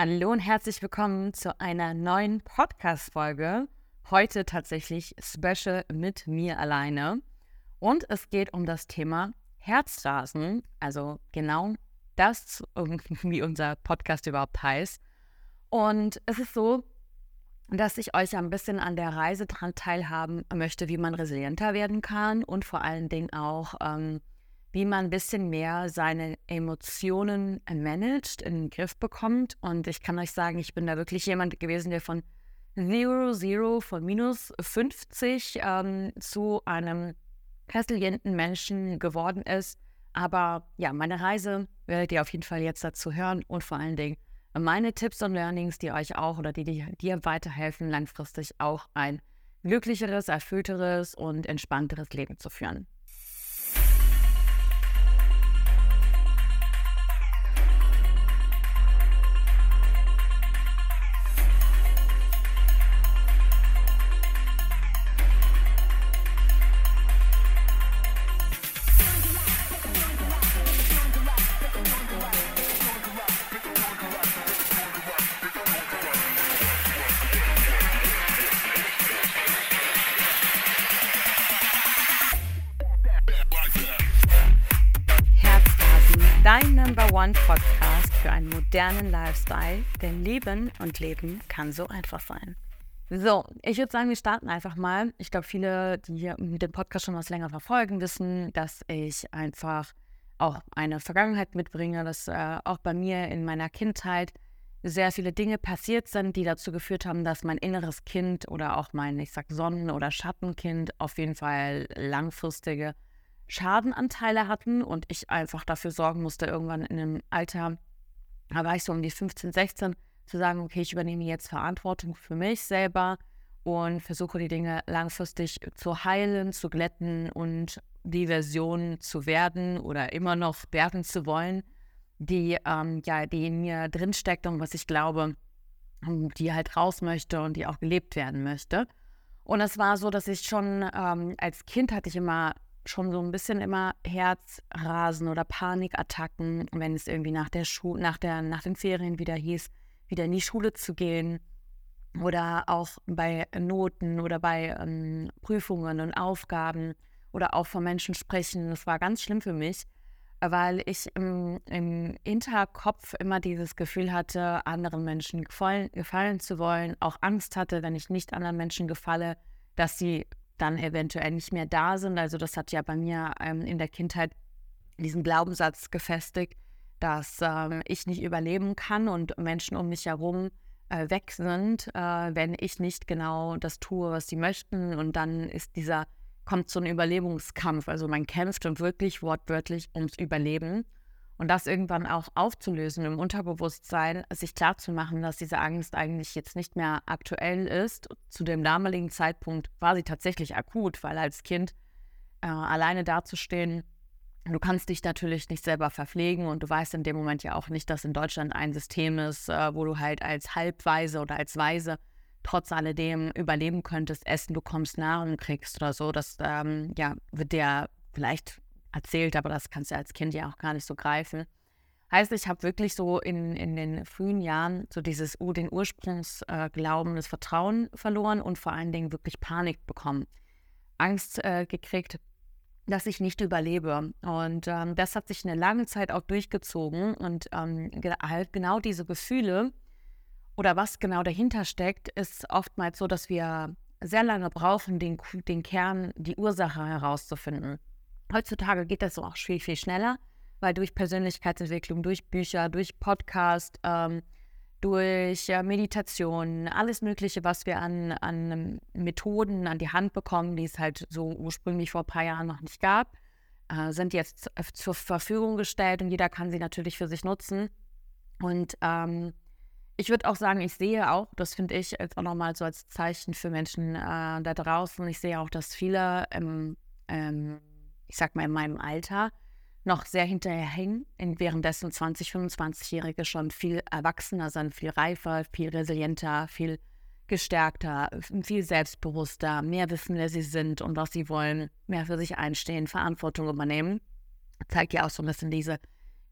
Hallo und herzlich willkommen zu einer neuen Podcast-Folge. Heute tatsächlich special mit mir alleine. Und es geht um das Thema Herzrasen, also genau das, wie unser Podcast überhaupt heißt. Und es ist so, dass ich euch ein bisschen an der Reise daran teilhaben möchte, wie man resilienter werden kann und vor allen Dingen auch, wie man ein bisschen mehr seine Emotionen managt, in den Griff bekommt. Und ich kann euch sagen, ich bin da wirklich jemand gewesen, der von von minus 50 zu einem resilienten Menschen geworden ist. Aber ja, meine Reise werdet ihr auf jeden Fall jetzt dazu hören und vor allen Dingen meine Tipps und Learnings, die euch auch oder die dir weiterhelfen, langfristig auch ein glücklicheres, erfüllteres und entspannteres Leben zu führen. Dein Number One Podcast für einen modernen Lifestyle, denn Leben und Leben kann so einfach sein. So, ich würde sagen, wir starten einfach mal. Ich glaube, viele, die hier den Podcast schon was länger verfolgen, wissen, dass ich einfach auch eine Vergangenheit mitbringe, dass auch bei mir in meiner Kindheit sehr viele Dinge passiert sind, die dazu geführt haben, dass mein inneres Kind oder auch mein, ich sag Sonnen- oder Schattenkind auf jeden Fall langfristige Schadenanteile hatten und ich einfach dafür sorgen musste, irgendwann in einem Alter, da war ich so um die 15, 16, zu sagen, okay, ich übernehme jetzt Verantwortung für mich selber und versuche die Dinge langfristig zu heilen, zu glätten und die Version zu werden oder immer noch werden zu wollen, die in mir drinsteckt und was ich glaube, die halt raus möchte und die auch gelebt werden möchte. Und es war so, dass ich schon als Kind hatte ich immer schon so ein bisschen immer Herzrasen oder Panikattacken, wenn es irgendwie nach den Ferien wieder hieß, wieder in die Schule zu gehen oder auch bei Noten oder bei Prüfungen und Aufgaben oder auch von Menschen sprechen. Das war ganz schlimm für mich, weil ich im Hinterkopf immer dieses Gefühl hatte, anderen Menschen gefallen zu wollen, auch Angst hatte, wenn ich nicht anderen Menschen gefalle, dass sie dann eventuell nicht mehr da sind. Also das hat ja bei mir in der Kindheit diesen Glaubenssatz gefestigt, dass ich nicht überleben kann und Menschen um mich herum weg sind, wenn ich nicht genau das tue, was sie möchten. Und dann kommt so ein Überlebungskampf. Also man kämpft und wirklich wortwörtlich ums Überleben. Und das irgendwann auch aufzulösen im Unterbewusstsein, sich klarzumachen, dass diese Angst eigentlich jetzt nicht mehr aktuell ist. Zu dem damaligen Zeitpunkt war sie tatsächlich akut, weil als Kind alleine dazustehen, du kannst dich natürlich nicht selber verpflegen und du weißt in dem Moment ja auch nicht, dass in Deutschland ein System ist, wo du halt als Halbwaise oder als Waise trotz alledem überleben könntest, Essen bekommst, Nahrung kriegst oder so. Das wird dir vielleicht erzählt, aber das kannst du als Kind ja auch gar nicht so greifen. Heißt, ich habe wirklich so in den frühen Jahren so den Ursprungsglauben, das Vertrauen verloren und vor allen Dingen wirklich Panik bekommen. Angst gekriegt, dass ich nicht überlebe. Und das hat sich eine lange Zeit auch durchgezogen und halt genau diese Gefühle oder was genau dahinter steckt, ist oftmals so, dass wir sehr lange brauchen, den Kern, die Ursache herauszufinden. Heutzutage geht das so auch viel, viel schneller, weil durch Persönlichkeitsentwicklung, durch Bücher, durch Podcast, durch Meditation, alles Mögliche, was wir an Methoden an die Hand bekommen, die es halt so ursprünglich vor ein paar Jahren noch nicht gab, sind jetzt zur Verfügung gestellt und jeder kann sie natürlich für sich nutzen. Und ich würde auch sagen, ich sehe auch, das finde ich jetzt auch nochmal so als Zeichen für Menschen da draußen, ich sehe auch, dass viele ich sag mal in meinem Alter, noch sehr hinterherhängen, währenddessen 20-, 25-Jährige schon viel erwachsener sind, viel reifer, viel resilienter, viel gestärkter, viel selbstbewusster, mehr wissen, wer sie sind und was sie wollen, mehr für sich einstehen, Verantwortung übernehmen. Zeigt ja auch so ein bisschen diese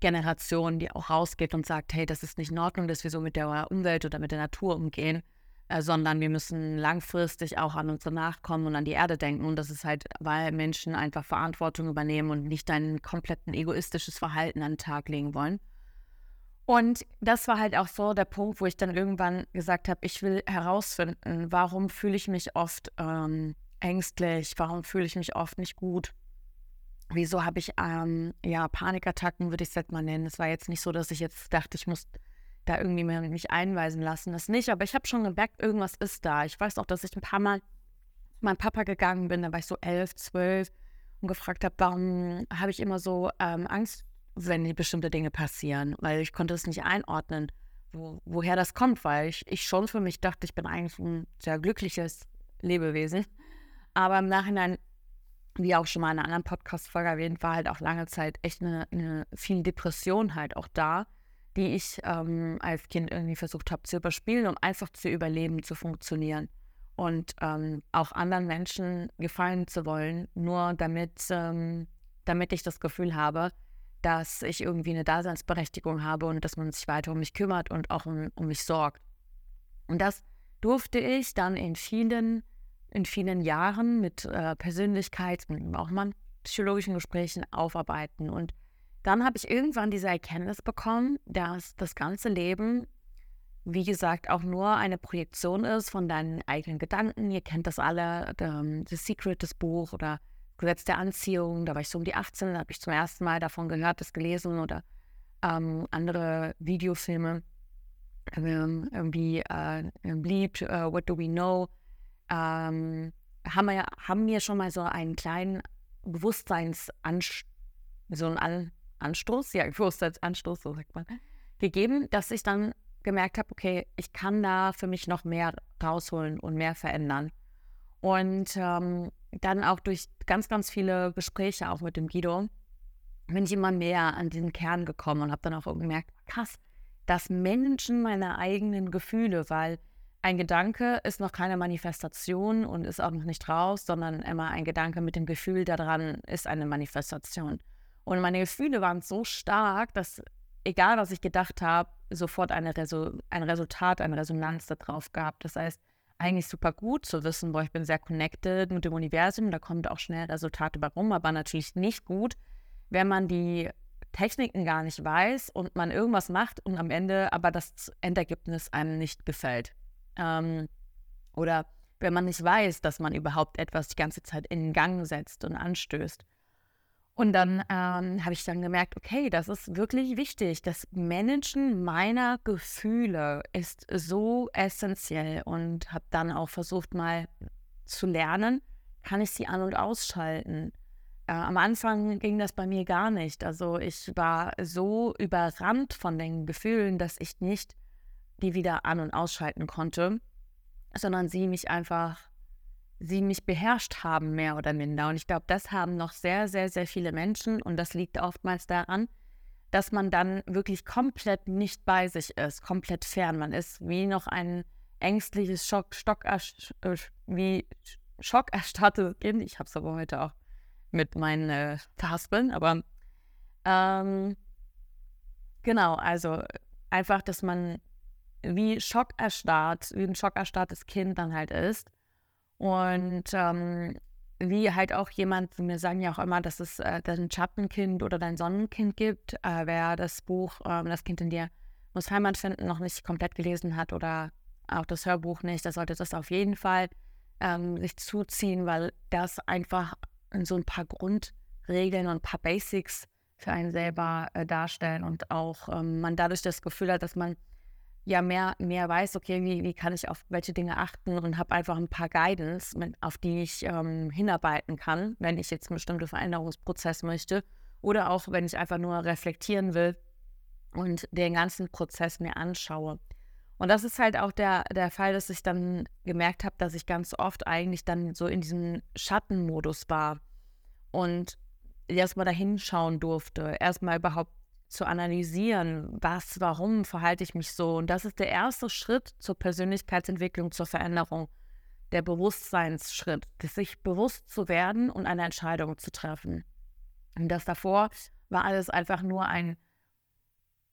Generation, die auch rausgeht und sagt, hey, das ist nicht in Ordnung, dass wir so mit der Umwelt oder mit der Natur umgehen, sondern wir müssen langfristig auch an unsere Nachkommen und an die Erde denken. Und das ist halt, weil Menschen einfach Verantwortung übernehmen und nicht ein kompletten egoistisches Verhalten an den Tag legen wollen. Und das war halt auch so der Punkt, wo ich dann irgendwann gesagt habe, ich will herausfinden, warum fühle ich mich oft ängstlich, warum fühle ich mich oft nicht gut. Wieso habe ich Panikattacken, würde ich es jetzt mal nennen. Es war jetzt nicht so, dass ich jetzt dachte, ich muss da irgendwie mich einweisen lassen. Das nicht, aber ich habe schon gemerkt, irgendwas ist da. Ich weiß auch, dass ich ein paar Mal zu meinem Papa gegangen bin, da war ich so 11, 12 und gefragt habe, warum habe ich immer so Angst, wenn die bestimmte Dinge passieren, weil ich konnte es nicht einordnen, woher das kommt, weil ich schon für mich dachte, ich bin eigentlich ein sehr glückliches Lebewesen. Aber im Nachhinein, wie auch schon mal in einer anderen Podcast-Folge erwähnt, war halt auch lange Zeit echt eine viel Depression halt auch da, die ich als Kind irgendwie versucht habe zu überspielen, um einfach zu überleben, zu funktionieren und auch anderen Menschen gefallen zu wollen, nur damit ich das Gefühl habe, dass ich irgendwie eine Daseinsberechtigung habe und dass man sich weiter um mich kümmert und auch um mich sorgt. Und das durfte ich dann in vielen Jahren mit Persönlichkeits-, mit auch mal psychologischen Gesprächen aufarbeiten. Und dann habe ich irgendwann diese Erkenntnis bekommen, dass das ganze Leben, wie gesagt, auch nur eine Projektion ist von deinen eigenen Gedanken. Ihr kennt das alle, The Secret, das Buch oder Gesetz der Anziehung. Da war ich so um die 18, da habe ich zum ersten Mal davon gehört, das gelesen oder andere Videofilme, wie Bleed, What Do We Know, haben mir schon mal so einen kleinen Bewusstseinsanstoß, so sagt man, gegeben, dass ich dann gemerkt habe, okay, ich kann da für mich noch mehr rausholen und mehr verändern. Und dann auch durch ganz, ganz viele Gespräche auch mit dem Guido bin ich immer mehr an diesen Kern gekommen und habe dann auch gemerkt, krass, das Managen meiner eigenen Gefühle, weil ein Gedanke ist noch keine Manifestation und ist auch noch nicht raus, sondern immer ein Gedanke mit dem Gefühl daran ist eine Manifestation. Und meine Gefühle waren so stark, dass egal, was ich gedacht habe, sofort ein Resultat, eine Resonanz darauf gab. Das heißt, eigentlich super gut zu wissen, ich bin sehr connected mit dem Universum, da kommt auch schnell Resultate bei rum, aber natürlich nicht gut, wenn man die Techniken gar nicht weiß und man irgendwas macht und am Ende aber das Endergebnis einem nicht gefällt. Oder wenn man nicht weiß, dass man überhaupt etwas die ganze Zeit in Gang setzt und anstößt. Und dann habe ich dann gemerkt, okay, das ist wirklich wichtig. Das Managen meiner Gefühle ist so essentiell und habe dann auch versucht, mal zu lernen, kann ich sie an- und ausschalten. Am Anfang ging das bei mir gar nicht. Also ich war so überrannt von den Gefühlen, dass ich nicht die wieder an- und ausschalten konnte, sondern sie mich beherrscht haben, mehr oder minder. Und ich glaube, das haben noch sehr, sehr, sehr viele Menschen. Und das liegt oftmals daran, dass man dann wirklich komplett nicht bei sich ist, komplett fern. Man ist wie noch ein ängstliches, schockerstarrtes Kind. Ich habe es aber heute auch mit meinen Verhaspeln. Aber genau, also einfach, dass man wie ein schockerstarrtes Kind dann halt ist. Und wie halt auch jemand, wir sagen ja auch immer, dass es dein Schattenkind oder dein Sonnenkind gibt. Wer das Buch Das Kind in dir muss Heimat finden noch nicht komplett gelesen hat oder auch das Hörbuch nicht, der sollte das auf jeden Fall sich zuziehen, weil das einfach so ein paar Grundregeln und ein paar Basics für einen selber darstellen und auch man dadurch das Gefühl hat, dass man ja mehr weiß, okay, wie kann ich auf welche Dinge achten und habe einfach ein paar Guidance, auf die ich hinarbeiten kann, wenn ich jetzt einen bestimmten Veränderungsprozess möchte oder auch, wenn ich einfach nur reflektieren will und den ganzen Prozess mir anschaue. Und das ist halt auch der Fall, dass ich dann gemerkt habe, dass ich ganz oft eigentlich dann so in diesem Schattenmodus war und erstmal da hinschauen durfte, erstmal überhaupt zu analysieren, warum verhalte ich mich so. Und das ist der erste Schritt zur Persönlichkeitsentwicklung, zur Veränderung, der Bewusstseinsschritt, sich bewusst zu werden und eine Entscheidung zu treffen. Und das davor war alles einfach nur ein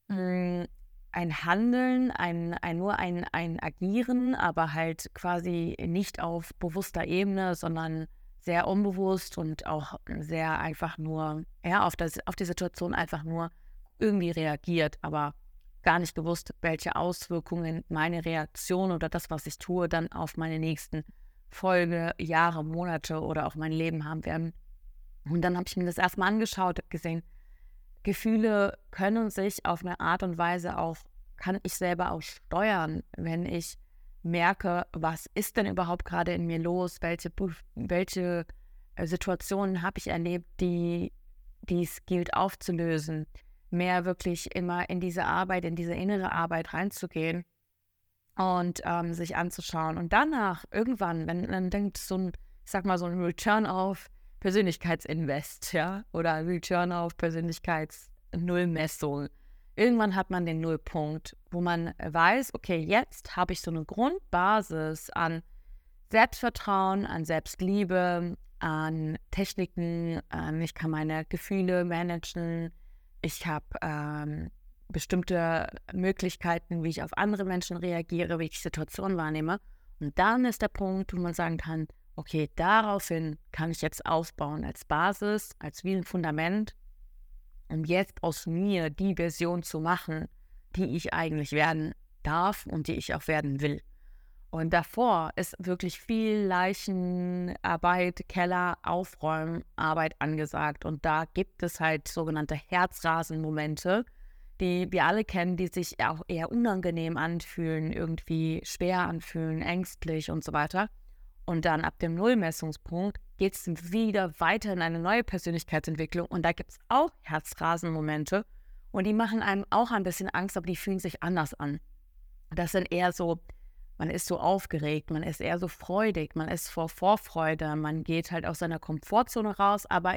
ein Handeln, nur ein Agieren, aber halt quasi nicht auf bewusster Ebene, sondern sehr unbewusst und auch sehr einfach nur, ja, auf die Situation einfach nur irgendwie reagiert, aber gar nicht gewusst, welche Auswirkungen meine Reaktion oder das, was ich tue, dann auf meine nächsten Folge, Jahre, Monate oder auch mein Leben haben werden. Und dann habe ich mir das erstmal angeschaut, habe gesehen, Gefühle können sich auf eine Art und Weise auch, kann ich selber auch steuern, wenn ich merke, was ist denn überhaupt gerade in mir los, welche Situationen habe ich erlebt, die es gilt aufzulösen, mehr wirklich immer in diese Arbeit, in diese innere Arbeit reinzugehen und sich anzuschauen. Und danach irgendwann, wenn dann denkt so ein, ich sag mal, so ein Return auf Persönlichkeitsinvest, ja, oder Return auf Persönlichkeitsnullmessung. Irgendwann hat man den Nullpunkt, wo man weiß, okay, jetzt habe ich so eine Grundbasis an Selbstvertrauen, an Selbstliebe, an Techniken, ich kann meine Gefühle managen, ich habe bestimmte Möglichkeiten, wie ich auf andere Menschen reagiere, wie ich Situationen wahrnehme. Und dann ist der Punkt, wo man sagen kann, okay, daraufhin kann ich jetzt aufbauen als Basis, als wie ein Fundament, um jetzt aus mir die Version zu machen, die ich eigentlich werden darf und die ich auch werden will. Und davor ist wirklich viel Leichenarbeit, Keller, Aufräumen, Arbeit angesagt. Und da gibt es halt sogenannte Herzrasenmomente, die wir alle kennen, die sich auch eher unangenehm anfühlen, irgendwie schwer anfühlen, ängstlich und so weiter. Und dann ab dem Nullmessungspunkt geht es wieder weiter in eine neue Persönlichkeitsentwicklung. Und da gibt es auch Herzrasenmomente. Und die machen einem auch ein bisschen Angst, aber die fühlen sich anders an. Das sind eher so, man ist so aufgeregt, man ist eher so freudig, man ist vor Vorfreude, man geht halt aus seiner Komfortzone raus, aber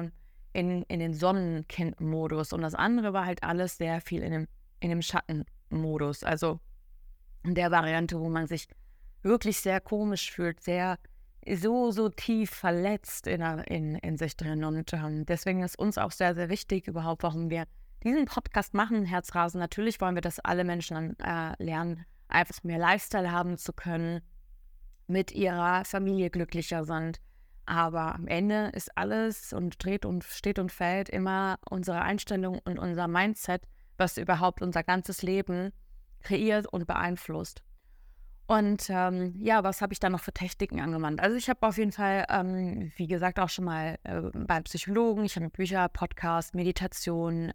in den Sonnenkind-Modus. Und das andere war halt alles sehr viel in dem Schattenmodus. Also in der Variante, wo man sich wirklich sehr komisch fühlt, sehr so tief verletzt in sich drin. Und deswegen ist uns auch sehr, sehr wichtig überhaupt, warum wir diesen Podcast machen, Herzrasen. Natürlich wollen wir, dass alle Menschen lernen, einfach mehr Lifestyle haben zu können, mit ihrer Familie glücklicher sind. Aber am Ende ist alles und steht und fällt immer unsere Einstellung und unser Mindset, was überhaupt unser ganzes Leben kreiert und beeinflusst. Und was habe ich da noch für Techniken angewandt? Also ich habe auf jeden Fall, wie gesagt, auch schon mal beim Psychologen, ich habe Bücher, Podcast, Meditation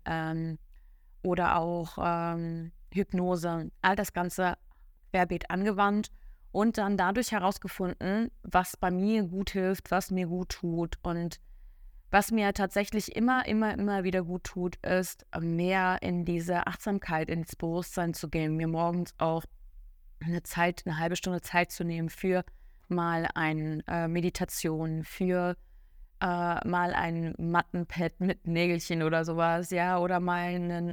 oder auch Hypnose, all das Ganze querbeet angewandt und dann dadurch herausgefunden, was bei mir gut hilft, was mir gut tut. Und was mir tatsächlich immer wieder gut tut, ist, mehr in diese Achtsamkeit, ins Bewusstsein zu gehen, mir morgens auch eine halbe Stunde Zeit zu nehmen für mal eine Meditation, für mal ein Mattenpad mit Nägelchen oder sowas, ja, oder mal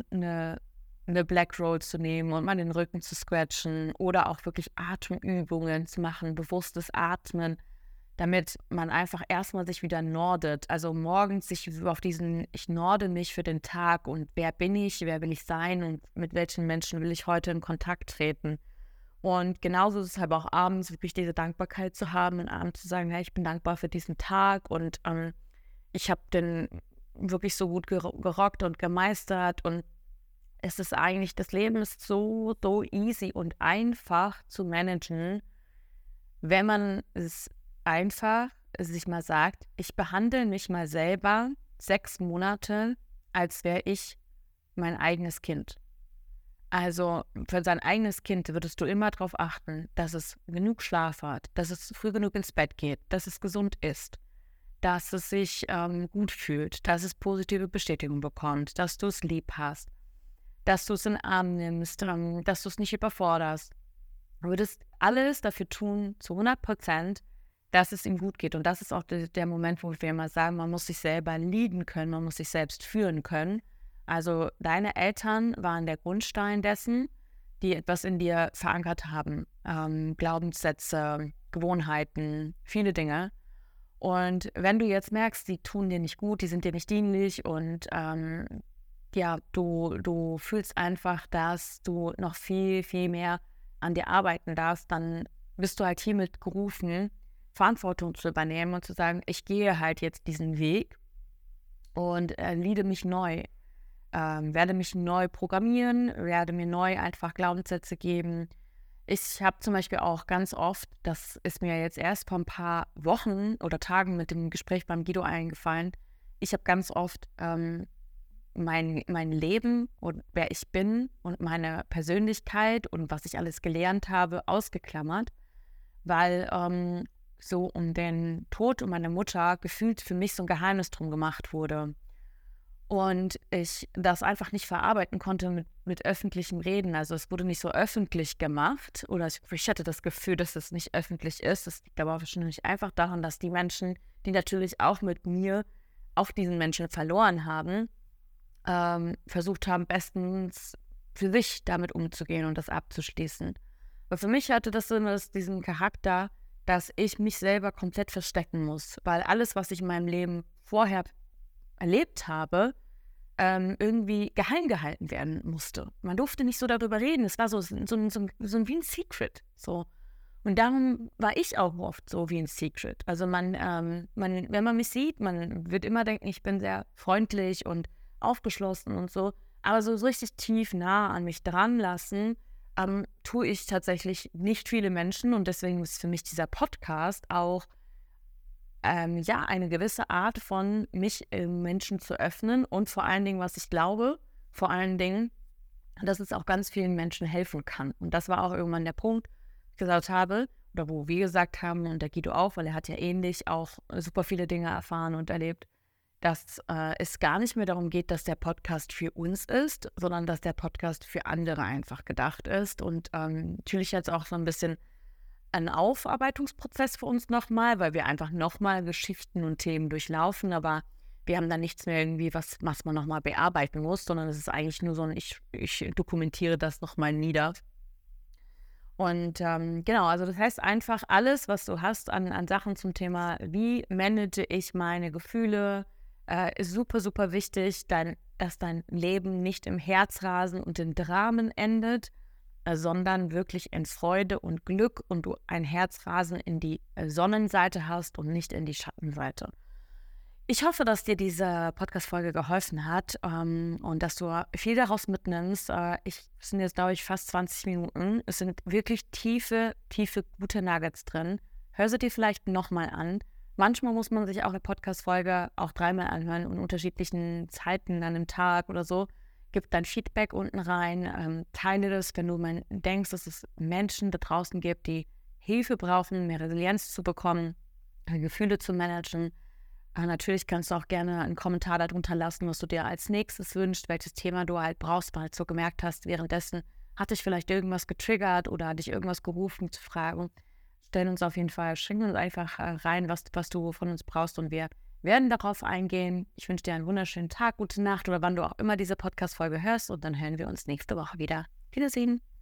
eine Black Roll zu nehmen und mal den Rücken zu scratchen oder auch wirklich Atemübungen zu machen, bewusstes Atmen, damit man einfach erstmal sich wieder nordet. Also morgens sich auf ich norde mich für den Tag und wer bin ich, wer will ich sein und mit welchen Menschen will ich heute in Kontakt treten. Und genauso ist es halt auch abends wirklich diese Dankbarkeit zu haben und abends zu sagen, hey, ich bin dankbar für diesen Tag und ich habe den wirklich so gut gerockt und gemeistert und es ist eigentlich, das Leben ist so easy und einfach zu managen, wenn man es einfach sich mal sagt, ich behandle mich mal selber 6 Monate, als wäre ich mein eigenes Kind. Also für sein eigenes Kind würdest du immer darauf achten, dass es genug Schlaf hat, dass es früh genug ins Bett geht, dass es gesund ist, dass es sich gut fühlt, dass es positive Bestätigung bekommt, dass du es lieb hast, dass du es in den Arm nimmst, dass du es nicht überforderst. Du würdest alles dafür tun, zu 100%, dass es ihm gut geht. Und das ist auch der Moment, wo wir immer sagen, man muss sich selber lieben können, man muss sich selbst führen können. Also deine Eltern waren der Grundstein dessen, die etwas in dir verankert haben. Glaubenssätze, Gewohnheiten, viele Dinge. Und wenn du jetzt merkst, die tun dir nicht gut, die sind dir nicht dienlich und ja, du fühlst einfach, dass du noch viel, viel mehr an dir arbeiten darfst, dann bist du halt hiermit gerufen, Verantwortung zu übernehmen und zu sagen, ich gehe halt jetzt diesen Weg und leade mich neu, werde mich neu programmieren, werde mir neu einfach Glaubenssätze geben. Ich habe zum Beispiel auch ganz oft, das ist mir jetzt erst vor ein paar Wochen oder Tagen mit dem Gespräch beim Guido eingefallen, ich habe ganz oft mein Leben und wer ich bin und meine Persönlichkeit und was ich alles gelernt habe, ausgeklammert, weil so um den Tod meiner Mutter gefühlt für mich so ein Geheimnis drum gemacht wurde. Und ich das einfach nicht verarbeiten konnte mit öffentlichem Reden. Also es wurde nicht so öffentlich gemacht oder ich hatte das Gefühl, dass es nicht öffentlich ist. Das liegt aber wahrscheinlich einfach daran, dass die Menschen, die natürlich auch mit mir auch diesen Menschen verloren haben, versucht haben, bestens für sich damit umzugehen und das abzuschließen. Aber für mich hatte das immer diesen Charakter, dass ich mich selber komplett verstecken muss, weil alles, was ich in meinem Leben vorher erlebt habe, irgendwie geheim gehalten werden musste. Man durfte nicht so darüber reden. Es war so wie ein Secret. So. Und darum war ich auch oft so wie ein Secret. Also wenn man mich sieht, man wird immer denken, ich bin sehr freundlich und aufgeschlossen und so. Aber so richtig tief nah an mich dran lassen, tue ich tatsächlich nicht viele Menschen. Und deswegen ist für mich dieser Podcast auch eine gewisse Art von mich Menschen zu öffnen und vor allen Dingen, was ich glaube, vor allen Dingen, dass es auch ganz vielen Menschen helfen kann. Und das war auch irgendwann der Punkt, wo ich gesagt habe, oder wo wir gesagt haben, und der Guido auch, weil er hat ja ähnlich auch super viele Dinge erfahren und erlebt, dass es gar nicht mehr darum geht, dass der Podcast für uns ist, sondern dass der Podcast für andere einfach gedacht ist. Und natürlich jetzt auch so ein bisschen ein Aufarbeitungsprozess für uns nochmal, weil wir einfach nochmal Geschichten und Themen durchlaufen, aber wir haben da nichts mehr irgendwie, was man nochmal bearbeiten muss, sondern es ist eigentlich nur so ich dokumentiere das nochmal nieder. Und genau, also das heißt einfach, alles, was du hast an Sachen zum Thema, wie manage ich meine Gefühle, ist super, super wichtig, dass dein Leben nicht im Herzrasen und in Dramen endet, sondern wirklich in Freude und Glück und du ein Herzrasen in die Sonnenseite hast und nicht in die Schattenseite. Ich hoffe, dass dir diese Podcast-Folge geholfen hat und dass du viel daraus mitnimmst. Es sind jetzt, glaube ich, fast 20 Minuten. Es sind wirklich tiefe, tiefe, gute Nuggets drin. Hör sie dir vielleicht nochmal an. Manchmal muss man sich auch eine Podcast-Folge auch 3-mal anhören und unterschiedlichen Zeiten an einem Tag oder so. Gib dein Feedback unten rein, teile das, wenn du denkst, dass es Menschen da draußen gibt, die Hilfe brauchen, mehr Resilienz zu bekommen, Gefühle zu managen. Natürlich kannst du auch gerne einen Kommentar darunter lassen, was du dir als nächstes wünschst, welches Thema du halt brauchst, weil du so gemerkt hast, währenddessen hat dich vielleicht irgendwas getriggert oder hat dich irgendwas gerufen zu fragen. Stell uns auf jeden Fall, schenk uns einfach rein, was du von uns brauchst und wir werden darauf eingehen. Ich wünsche dir einen wunderschönen Tag, gute Nacht oder wann du auch immer diese Podcast-Folge hörst und dann hören wir uns nächste Woche wieder. Wiedersehen.